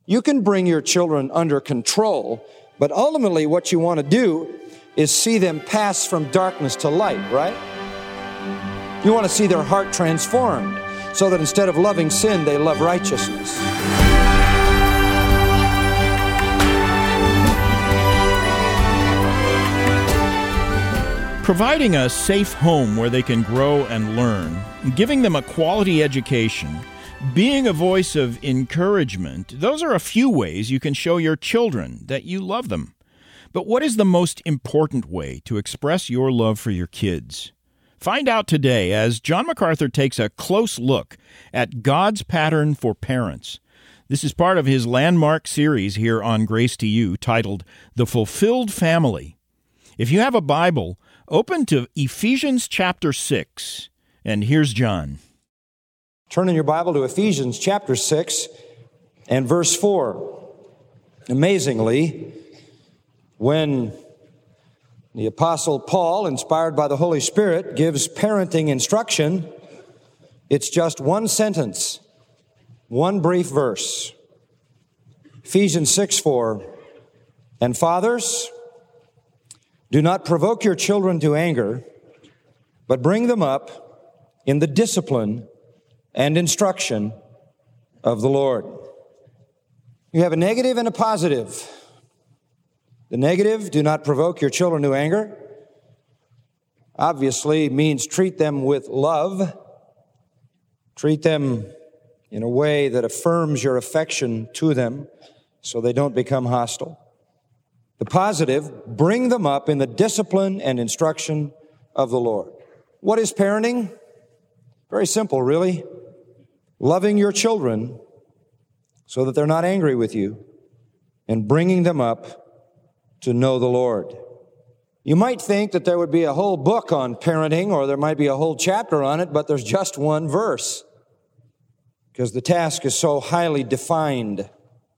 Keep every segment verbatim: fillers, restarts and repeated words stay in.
You can bring your children under control, but ultimately what you want to do is see them pass from darkness to light, right? You want to see their heart transformed so that instead of loving sin, they love righteousness. Providing a safe home where they can grow and learn, giving them a quality education, being a voice of encouragement, those are a few ways you can show your children that you love them. But what is the most important way to express your love for your kids? Find out today as John MacArthur takes a close look at God's pattern for parents. This is part of his landmark series here on Grace to You titled The Fulfilled Family. If you have a Bible, open to Ephesians chapter six, and here's John. Turn in your Bible to Ephesians chapter six and verse four. Amazingly, when the Apostle Paul, inspired by the Holy Spirit, gives parenting instruction, it's just one sentence, one brief verse. Ephesians six four, and fathers, do not provoke your children to anger, but bring them up in the discipline and instruction of the Lord. You have a negative and a positive. The negative, do not provoke your children to anger, obviously means treat them with love. Treat them in a way that affirms your affection to them so they don't become hostile. The positive, bring them up in the discipline and instruction of the Lord. What is parenting? Very simple, really. Loving your children so that they're not angry with you and bringing them up to know the Lord. You might think that there would be a whole book on parenting or there might be a whole chapter on it, but there's just one verse because the task is so highly defined.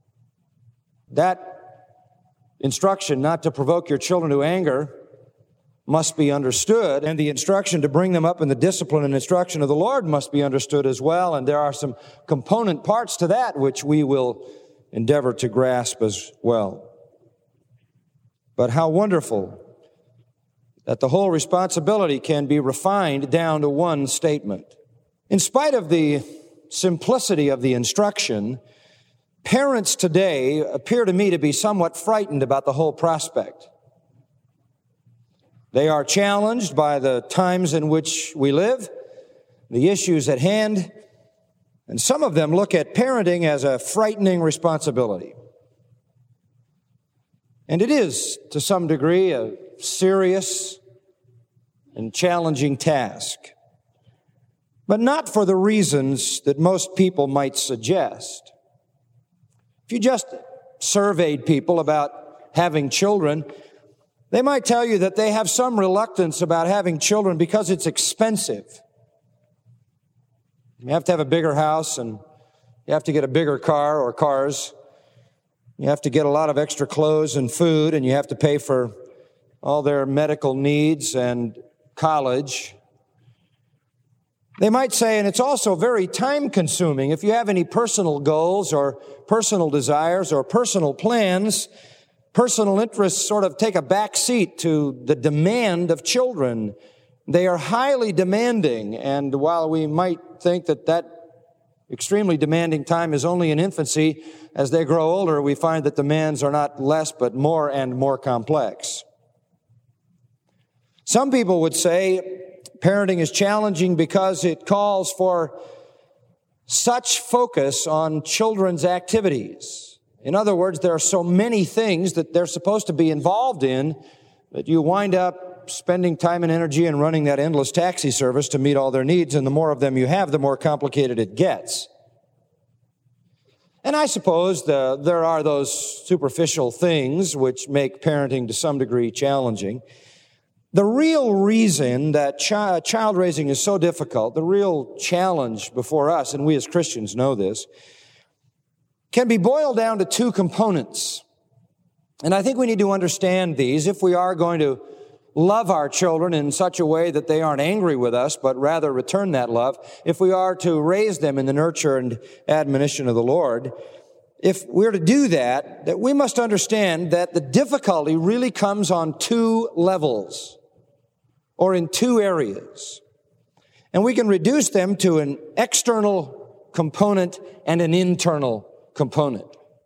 That instruction not to provoke your children to anger must be understood, and the instruction to bring them up in the discipline and instruction of the Lord must be understood as well, and there are some component parts to that which we will endeavor to grasp as well. But how wonderful that the whole responsibility can be refined down to one statement. In spite of the simplicity of the instruction, parents today appear to me to be somewhat frightened about the whole prospect. They are challenged by the times in which we live, the issues at hand, and some of them look at parenting as a frightening responsibility. And it is, to some degree, a serious and challenging task, but not for the reasons that most people might suggest. If you just surveyed people about having children, they might tell you that they have some reluctance about having children because it's expensive. You have to have a bigger house, and you have to get a bigger car or cars. You have to get a lot of extra clothes and food, and you have to pay for all their medical needs and college. They might say, and it's also very time-consuming. If you have any personal goals or personal desires or personal plans, personal interests sort of take a back seat to the demand of children. They are highly demanding, and while we might think that that extremely demanding time is only in infancy, as they grow older, we find that demands are not less but more and more complex. Some people would say parenting is challenging because it calls for such focus on children's activities. In other words, there are so many things that they're supposed to be involved in that you wind up spending time and energy and running that endless taxi service to meet all their needs, and the more of them you have, the more complicated it gets. And I suppose the, there are those superficial things which make parenting to some degree challenging. The real reason that chi- child raising is so difficult, the real challenge before us, and we as Christians know this, can be boiled down to two components. And I think we need to understand these if we are going to love our children in such a way that they aren't angry with us, but rather return that love, if we are to raise them in the nurture and admonition of the Lord. if we're to do that, that we must understand that the difficulty really comes on two levels, or in two areas. And we can reduce them to an external component and an internal component.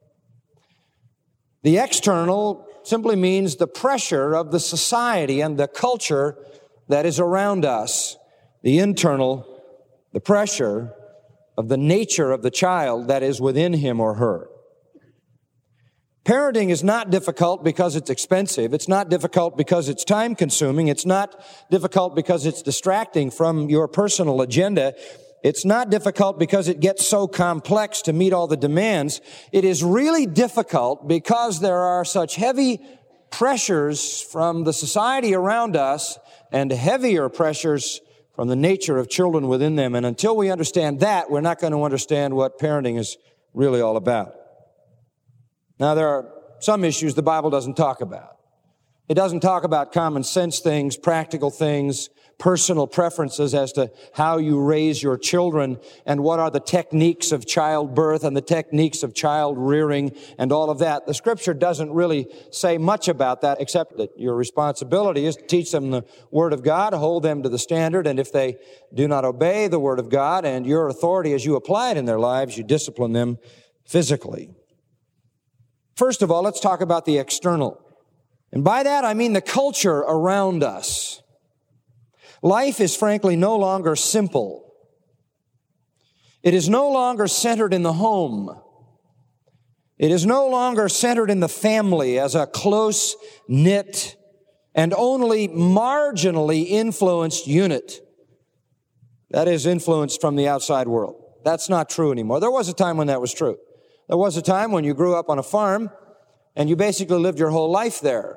The external simply means the pressure of the society and the culture that is around us. The internal, the pressure of the nature of the child that is within him or her. Parenting is not difficult because it's expensive. It's not difficult because it's time-consuming. It's not difficult because it's distracting from your personal agenda. It's not difficult because it gets so complex to meet all the demands. It is really difficult because there are such heavy pressures from the society around us and heavier pressures from the nature of children within them. And until we understand that, we're not going to understand what parenting is really all about. Now, there are some issues the Bible doesn't talk about. It doesn't talk about common sense things, practical things, personal preferences as to how you raise your children and what are the techniques of childbirth and the techniques of child rearing and all of that. The Scripture doesn't really say much about that, except that your responsibility is to teach them the Word of God, hold them to the standard, and if they do not obey the Word of God and your authority as you apply it in their lives, you discipline them physically. First of all, let's talk about the external. And by that, I mean the culture around us. Life is frankly no longer simple. It is no longer centered in the home. It is no longer centered in the family as a close-knit and only marginally influenced unit that is influenced from the outside world. That's not true anymore. There was a time when that was true. There was a time when you grew up on a farm and you basically lived your whole life there.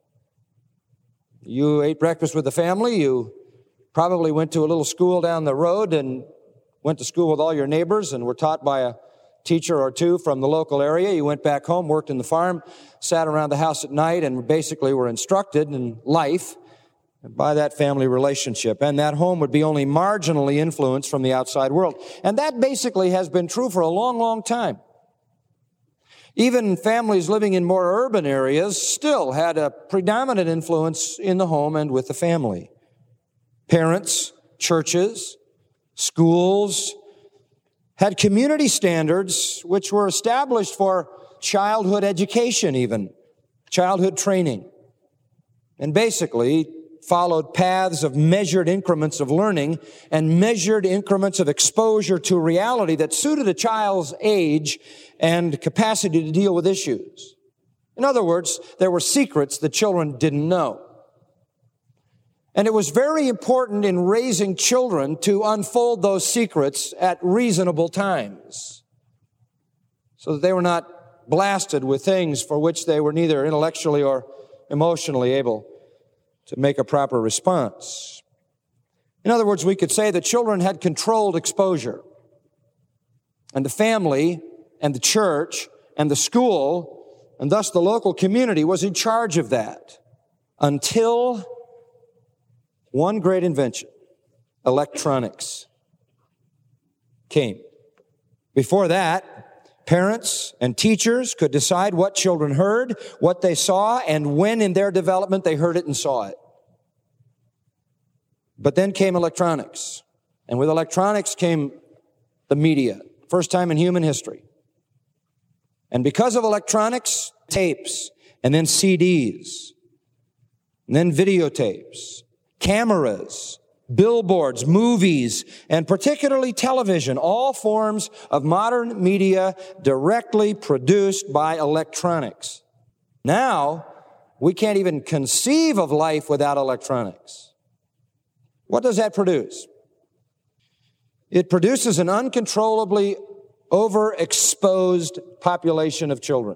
You ate breakfast with the family, you probably went to a little school down the road and went to school with all your neighbors and were taught by a teacher or two from the local area. You went back home, worked in the farm, sat around the house at night, and basically were instructed in life by that family relationship. And that home would be only marginally influenced from the outside world. And that basically has been true for a long, long time. Even families living in more urban areas still had a predominant influence in the home and with the family. Parents, churches, schools had community standards which were established for childhood education even, childhood training, and basically followed paths of measured increments of learning and measured increments of exposure to reality that suited a child's age and capacity to deal with issues. In other words, there were secrets the children didn't know. And it was very important in raising children to unfold those secrets at reasonable times so that they were not blasted with things for which they were neither intellectually or emotionally able to make a proper response. In other words, we could say that children had controlled exposure, and the family and the church and the school and thus the local community was in charge of that until one great invention, electronics, came. Before that, parents and teachers could decide what children heard, what they saw, and when in their development they heard it and saw it. But then came electronics. And with electronics came the media. First time in human history. And because of electronics, tapes, and then C Ds, and then videotapes, cameras, billboards, movies, and particularly television, all forms of modern media directly produced by electronics. Now, we can't even conceive of life without electronics. What does that produce? It produces an uncontrollably overexposed population of children.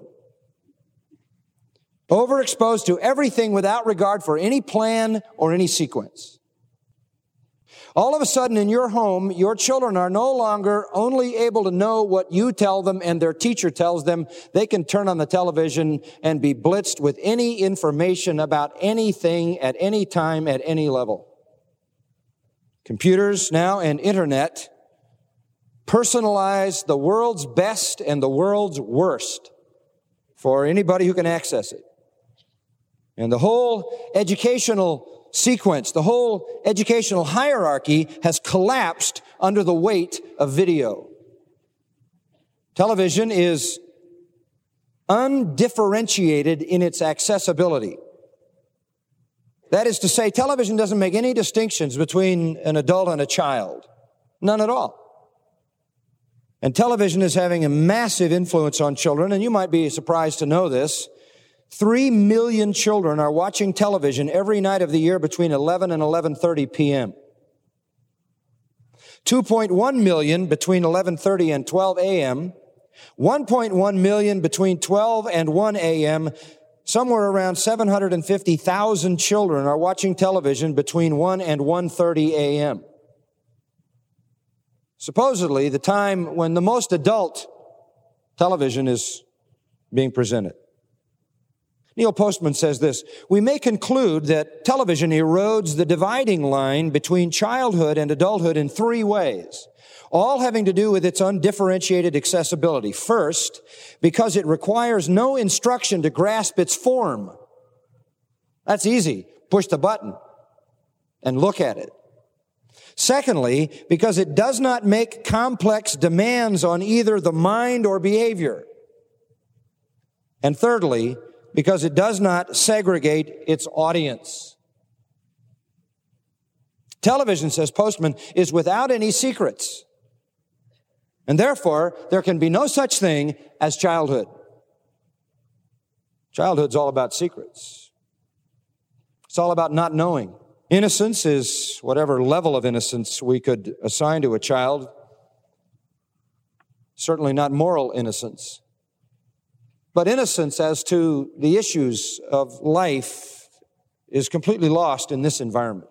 Overexposed to everything without regard for any plan or any sequence. All of a sudden in your home, your children are no longer only able to know what you tell them and their teacher tells them. They can turn on the television and be blitzed with any information about anything at any time at any level. Computers now and internet personalized, the world's best and the world's worst for anybody who can access it. And the whole educational sequence, the whole educational hierarchy has collapsed under the weight of video. Television is undifferentiated in its accessibility. That is to say, television doesn't make any distinctions between an adult and a child. None at all. And television is having a massive influence on children, and you might be surprised to know this. Three million children are watching television every night of the year between eleven and eleven thirty p.m. two point one million between eleven thirty and twelve a.m., one point one million between twelve and one a.m., somewhere around seven hundred fifty thousand children are watching television between one and one thirty a.m. Supposedly, the time when the most adult television is being presented. Neil Postman says this: we may conclude that television erodes the dividing line between childhood and adulthood in three ways, all having to do with its undifferentiated accessibility. First, because it requires no instruction to grasp its form. That's easy. Push the button and look at it. Secondly, because it does not make complex demands on either the mind or behavior. And thirdly, because it does not segregate its audience. Television, says Postman, is without any secrets. And therefore, there can be no such thing as childhood. Childhood's all about secrets. It's all about not knowing. Innocence is whatever level of innocence we could assign to a child. Certainly not moral innocence. But innocence as to the issues of life is completely lost in this environment.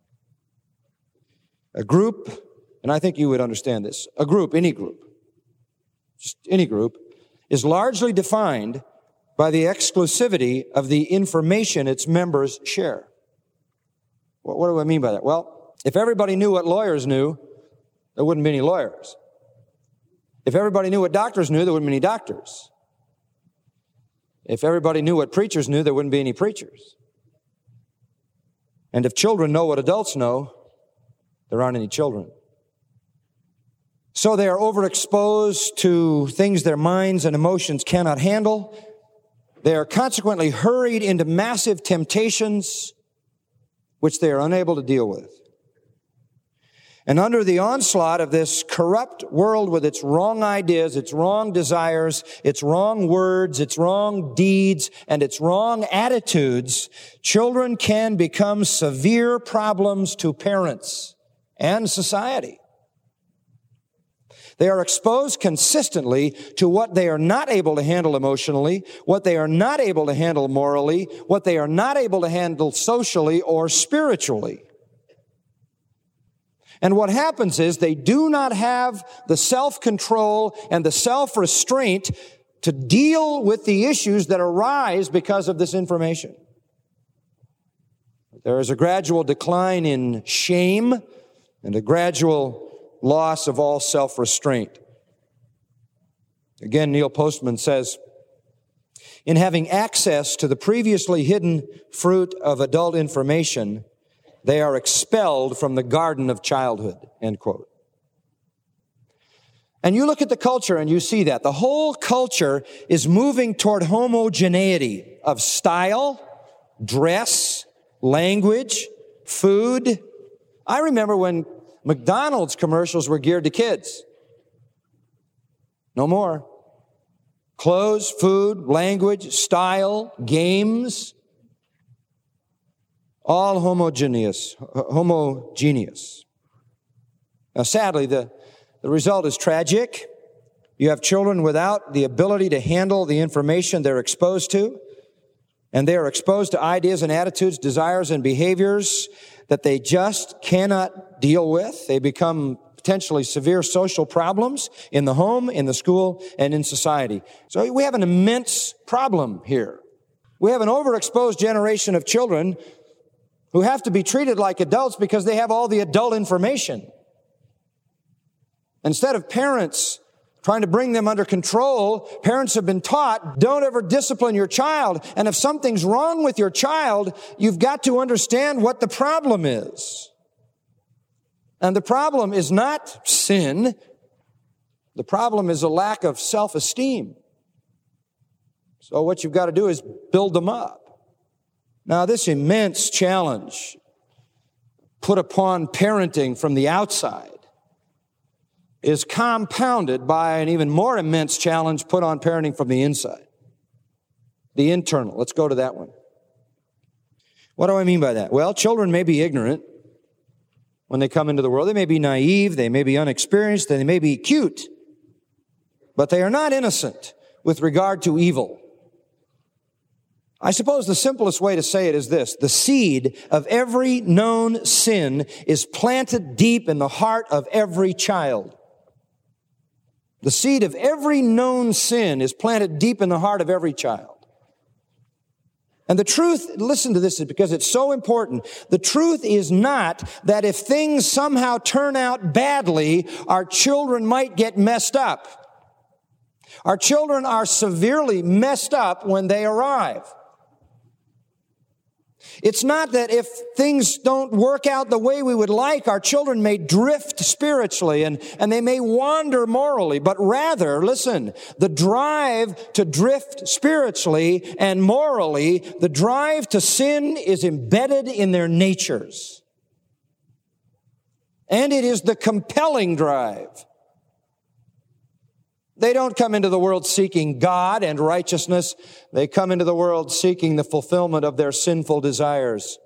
A group, and I think you would understand this, a group, any group, just any group, is largely defined by the exclusivity of the information its members share. Well, what do I mean by that? Well, if everybody knew what lawyers knew, there wouldn't be any lawyers. If everybody knew what doctors knew, there wouldn't be any doctors. If everybody knew what preachers knew, there wouldn't be any preachers. And if children know what adults know, there aren't any children. So they are overexposed to things their minds and emotions cannot handle. They are consequently hurried into massive temptations which they are unable to deal with. And under the onslaught of this corrupt world with its wrong ideas, its wrong desires, its wrong words, its wrong deeds, and its wrong attitudes, children can become severe problems to parents and society. They are exposed consistently to what they are not able to handle emotionally, what they are not able to handle morally, what they are not able to handle socially or spiritually. And what happens is they do not have the self-control and the self-restraint to deal with the issues that arise because of this information. There is a gradual decline in shame and a gradual loss of all self-restraint. Again, Neil Postman says, in having access to the previously hidden fruit of adult information, they are expelled from the garden of childhood, end quote. And you look at the culture and you see that. The whole culture is moving toward homogeneity of style, dress, language, food. I remember when McDonald's commercials were geared to kids. No more. Clothes, food, language, style, games, all homogeneous, homogeneous. Now, sadly, the, the result is tragic. You have children without the ability to handle the information they're exposed to, and they are exposed to ideas and attitudes, desires and behaviors that they just cannot deal with. They become potentially severe social problems in the home, in the school, and in society. So we have an immense problem here. We have an overexposed generation of children who have to be treated like adults because they have all the adult information. Instead of parents trying to bring them under control, parents have been taught, don't ever discipline your child. And if something's wrong with your child, you've got to understand what the problem is. And the problem is not sin. The problem is a lack of self-esteem. So what you've got to do is build them up. Now, this immense challenge put upon parenting from the outside is compounded by an even more immense challenge put on parenting from the inside. The internal. Let's go to that one. What do I mean by that? Well, children may be ignorant when they come into the world. They may be naive, they may be unexperienced, they may be cute, but they are not innocent with regard to evil. I suppose the simplest way to say it is this: the seed of every known sin is planted deep in the heart of every child. The seed of every known sin is planted deep in the heart of every child. And the truth, listen to this because it's so important. The truth is not that if things somehow turn out badly, our children might get messed up. Our children are severely messed up when they arrive. It's not that if things don't work out the way we would like, our children may drift spiritually and, and they may wander morally, but rather, listen, the drive to drift spiritually and morally, the drive to sin is embedded in their natures. And it is the compelling drive. They don't come into the world seeking God and righteousness. They come into the world seeking the fulfillment of their sinful desires.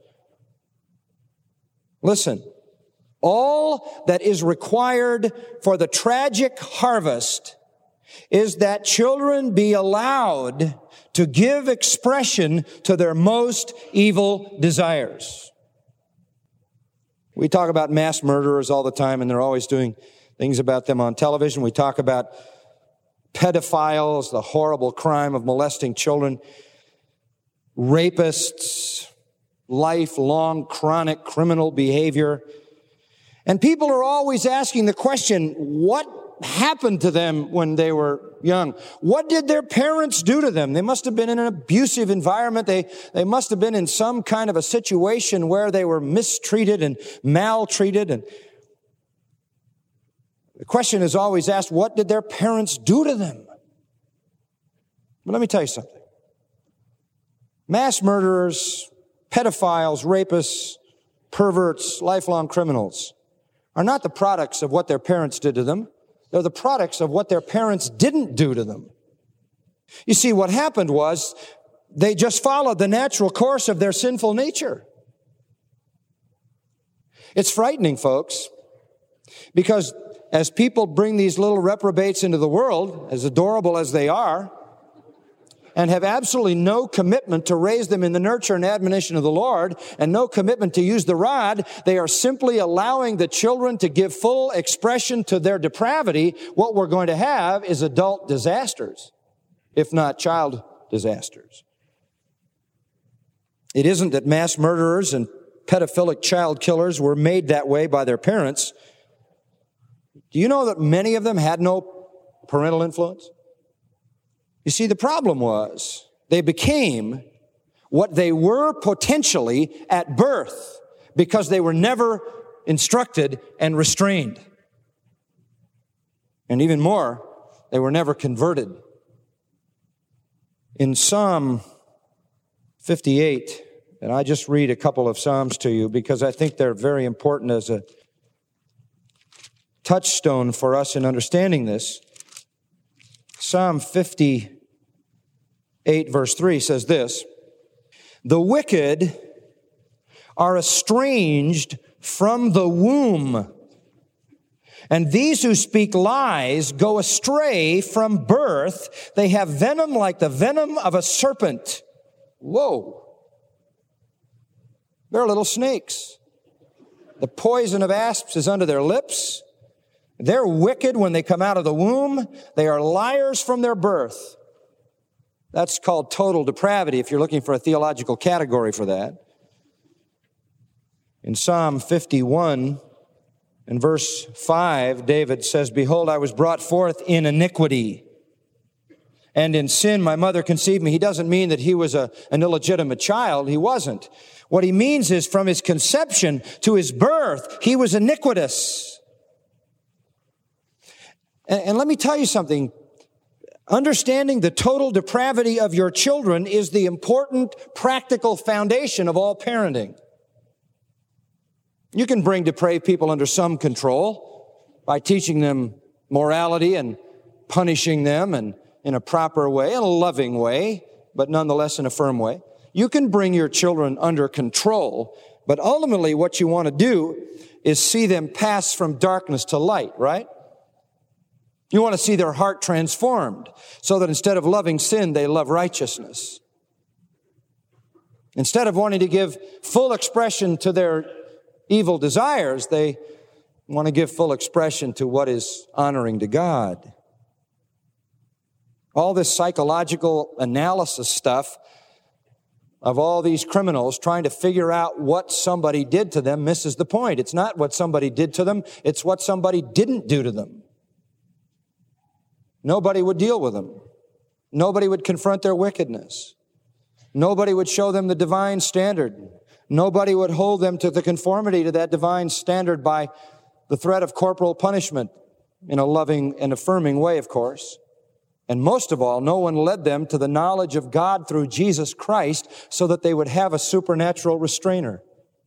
Listen, all that is required for the tragic harvest is that children be allowed to give expression to their most evil desires. We talk about mass murderers all the time, and they're always doing things about them on television. We talk about pedophiles, the horrible crime of molesting children, rapists, lifelong chronic criminal behavior. And people are always asking the question, what happened to them when they were young? What did their parents do to them? They must have been in an abusive environment. They, they must have been in some kind of a situation where they were mistreated and maltreated. And the question is always asked, what did their parents do to them? But let me tell you something. Mass murderers, pedophiles, rapists, perverts, lifelong criminals are not the products of what their parents did to them. They're the products of what their parents didn't do to them. You see, what happened was they just followed the natural course of their sinful nature. It's frightening, folks, because as people bring these little reprobates into the world, as adorable as they are, and have absolutely no commitment to raise them in the nurture and admonition of the Lord, and no commitment to use the rod, they are simply allowing the children to give full expression to their depravity. What we're going to have is adult disasters, if not child disasters. It isn't that mass murderers and pedophilic child killers were made that way by their parents. Do you know that many of them had no parental influence? You see, the problem was they became what they were potentially at birth because they were never instructed and restrained. And even more, they were never converted. In Psalm fifty-eight, and I just read a couple of Psalms to you because I think they're very important as a touchstone for us in understanding this. Psalm fifty-eight, verse three says this: "The wicked are estranged from the womb, and these who speak lies go astray from birth. They have venom like the venom of a serpent." Whoa. They're little snakes. The poison of asps is under their lips. They're wicked when they come out of the womb. They are liars from their birth. That's called total depravity, if you're looking for a theological category for that. In Psalm fifty-one In verse five, David says, "Behold, I was brought forth in iniquity, and in sin my mother conceived me." He doesn't mean that he was a, an illegitimate child. He wasn't. What he means is from his conception to his birth, he was iniquitous. And, and let me tell you something. Understanding the total depravity of your children is the important practical foundation of all parenting. You can bring depraved people under some control by teaching them morality and punishing them and in a proper way, in a loving way, but nonetheless in a firm way. You can bring your children under control, but ultimately what you want to do is see them pass from darkness to light, right? You want to see their heart transformed so that instead of loving sin, they love righteousness. Instead of wanting to give full expression to their evil desires, they want to give full expression to what is honoring to God. All this psychological analysis stuff of all these criminals trying to figure out what somebody did to them misses the point. It's not what somebody did to them, it's what somebody didn't do to them. Nobody would deal with them. Nobody would confront their wickedness. Nobody would show them the divine standard. Nobody would hold them to the conformity to that divine standard by the threat of corporal punishment in a loving and affirming way, of course. And most of all, no one led them to the knowledge of God through Jesus Christ so that they would have a supernatural restrainer.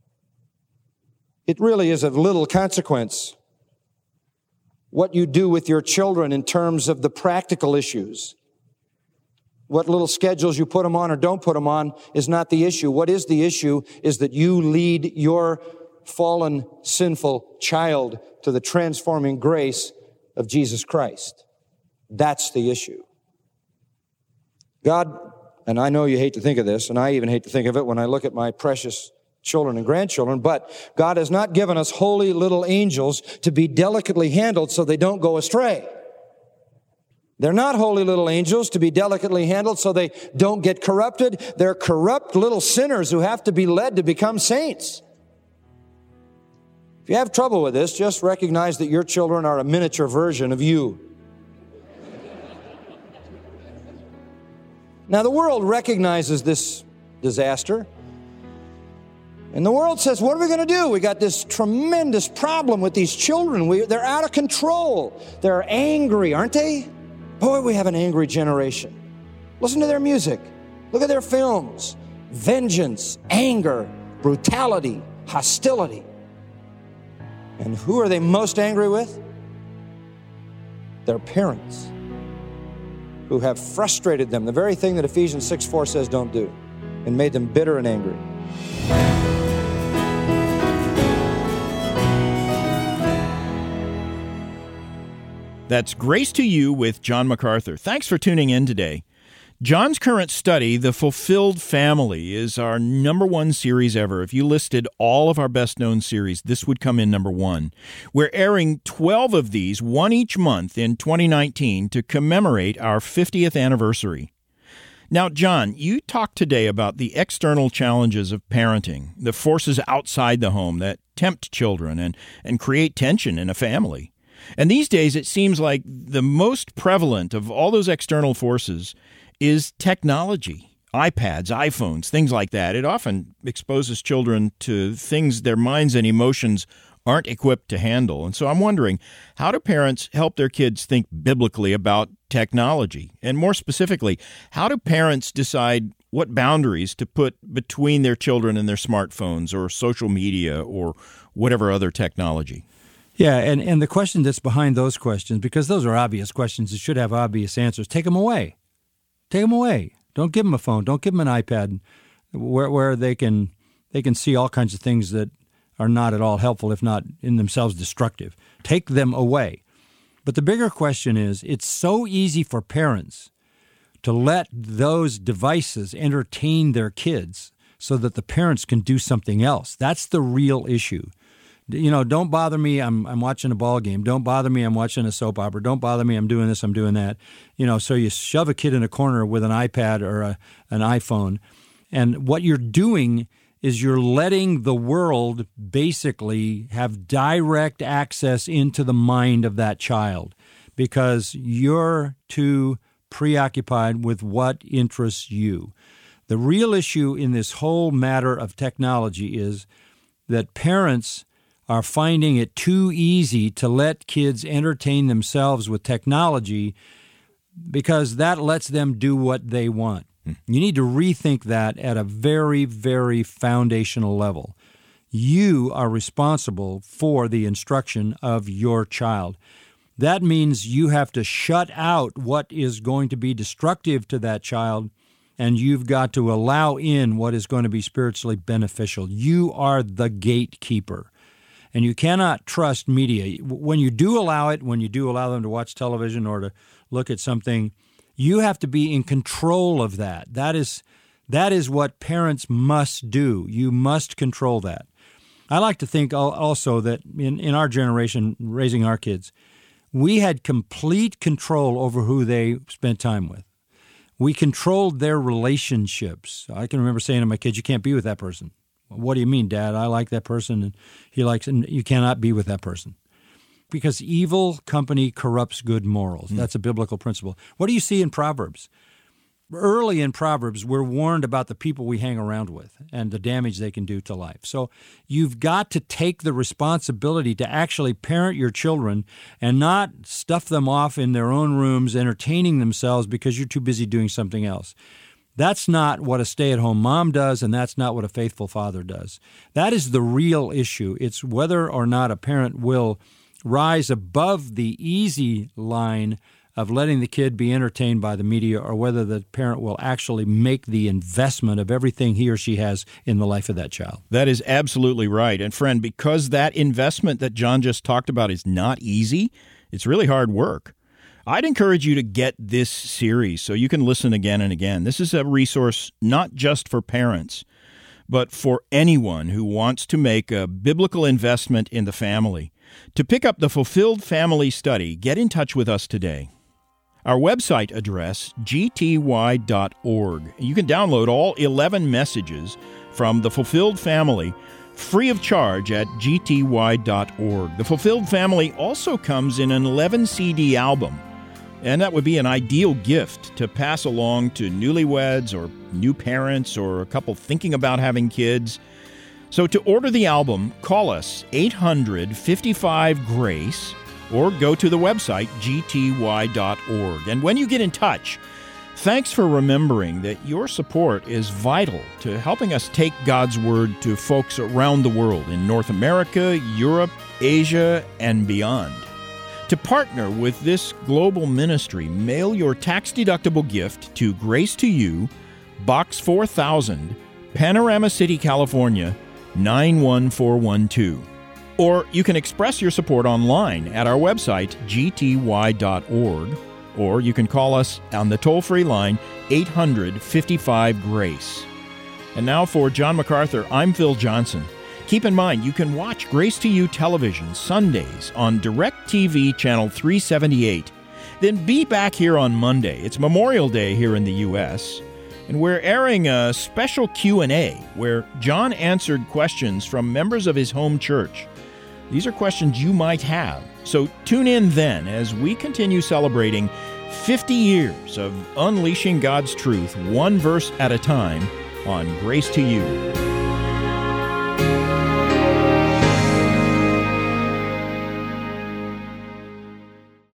It really is of little consequence what you do with your children in terms of the practical issues. What little schedules you put them on or don't put them on is not the issue. What is the issue is that you lead your fallen, sinful child to the transforming grace of Jesus Christ. That's the issue. God, and I know you hate to think of this, and I even hate to think of it when I look at my precious children and grandchildren, but God has not given us holy little angels to be delicately handled so they don't go astray. They're not holy little angels to be delicately handled so they don't get corrupted. They're corrupt little sinners who have to be led to become saints. If you have trouble with this, just recognize that your children are a miniature version of you. Now, the world recognizes this disaster. And the world says, what are we going to do? We got this tremendous problem with these children. We, they're out of control. They're angry, aren't they? Boy, we have an angry generation. Listen to their music. Look at their films. Vengeance, anger, brutality, hostility. And who are they most angry with? Their parents, who have frustrated them, the very thing that Ephesians six four says don't do, and made them bitter and angry. That's Grace to You with John MacArthur. Thanks for tuning in today. John's current study, The Fulfilled Family, is our number one series ever. If you listed all of our best-known series, this would come in number one. We're airing twelve of these, one each month in twenty nineteen, to commemorate our fiftieth anniversary. Now, John, you talked today about the external challenges of parenting, the forces outside the home that tempt children and, and create tension in a family. And these days, it seems like the most prevalent of all those external forces is technology, iPads, iPhones, things like that. It often exposes children to things their minds and emotions aren't equipped to handle. And so I'm wondering, how do parents help their kids think biblically about technology? And more specifically, how do parents decide what boundaries to put between their children and their smartphones or social media or whatever other technology? Yeah, and, and the question that's behind those questions, because those are obvious questions that should have obvious answers, take them away. Take them away. Don't give them a phone. Don't give them an iPad where where they can they can see all kinds of things that are not at all helpful, if not in themselves destructive. Take them away. But the bigger question is, it's so easy for parents to let those devices entertain their kids so that the parents can do something else. That's the real issue. You know, don't bother me, I'm I'm watching a ball game. Don't bother me, I'm watching a soap opera. Don't bother me, I'm doing this, I'm doing that. You know, so you shove a kid in a corner with an iPad or a, an iPhone. And what you're doing is you're letting the world basically have direct access into the mind of that child because you're too preoccupied with what interests you. The real issue in this whole matter of technology is that parents are finding it too easy to let kids entertain themselves with technology because that lets them do what they want. You need to rethink that at a very, very foundational level. You are responsible for the instruction of your child. That means you have to shut out what is going to be destructive to that child, and you've got to allow in what is going to be spiritually beneficial. You are the gatekeeper, and you cannot trust media. When you do allow it, when you do allow them to watch television or to look at something, you have to be in control of that. That is, that is what parents must do. You must control that. I like to think also that in, in our generation, raising our kids, we had complete control over who they spent time with. We controlled their relationships. I can remember saying to my kids, you can't be with that person. What do you mean, Dad? I like that person, and he likes, and you cannot be with that person. Because evil company corrupts good morals. Mm. That's a biblical principle. What do you see in Proverbs? Early in Proverbs, we're warned about the people we hang around with and the damage they can do to life. So you've got to take the responsibility to actually parent your children and not stuff them off in their own rooms entertaining themselves because you're too busy doing something else. That's not what a stay-at-home mom does, and that's not what a faithful father does. That is the real issue. It's whether or not a parent will rise above the easy line of letting the kid be entertained by the media, or whether the parent will actually make the investment of everything he or she has in the life of that child. That is absolutely right. And friend, because that investment that John just talked about is not easy, it's really hard work. I'd encourage you to get this series so you can listen again and again. This is a resource not just for parents, but for anyone who wants to make a biblical investment in the family. To pick up the Fulfilled Family Study, get in touch with us today. Our website address, g t y dot org. You can download all eleven messages from the Fulfilled Family free of charge at g t y dot org. The Fulfilled Family also comes in an eleven C D album, and that would be an ideal gift to pass along to newlyweds or new parents or a couple thinking about having kids. So to order the album, call us eight hundred, fifty-five, GRACE or go to the website g t y dot org. And when you get in touch, thanks for remembering that your support is vital to helping us take God's Word to folks around the world in North America, Europe, Asia, and beyond. To partner with this global ministry, mail your tax-deductible gift to Grace to You, Box four thousand, Panorama City, California, nine one four one two. Or you can express your support online at our website, g t y dot org, or you can call us on the toll-free line, eight hundred, fifty-five, GRACE. And now for John MacArthur, I'm Phil Johnson. Keep in mind, you can watch Grace to You television Sundays on DirecTV Channel three seventy-eight. Then be back here on Monday. It's Memorial Day here in the U S, and we're airing a special Q and A where John answered questions from members of his home church. These are questions you might have. So tune in then as we continue celebrating fifty years of unleashing God's truth one verse at a time on Grace to You.